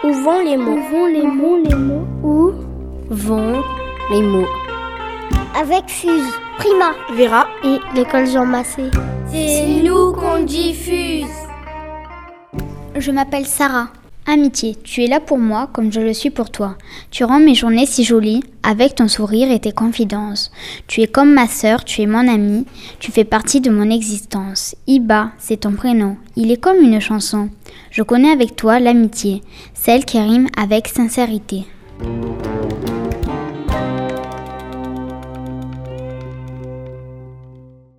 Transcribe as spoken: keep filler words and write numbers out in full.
Où vont les mots? Où vont les mots, les mots? Où vont les mots? Avec Fuse, Prima, Vera et l'école Jean Massé. C'est nous qu'on diffuse. Je m'appelle Sarah. Amitié, tu es là pour moi comme je le suis pour toi. Tu rends mes journées si jolies avec ton sourire et tes confidences. Tu es comme ma sœur, tu es mon amie, tu fais partie de mon existence. Iba, c'est ton prénom. Il est comme une chanson. Je connais avec toi l'amitié, celle qui rime avec sincérité.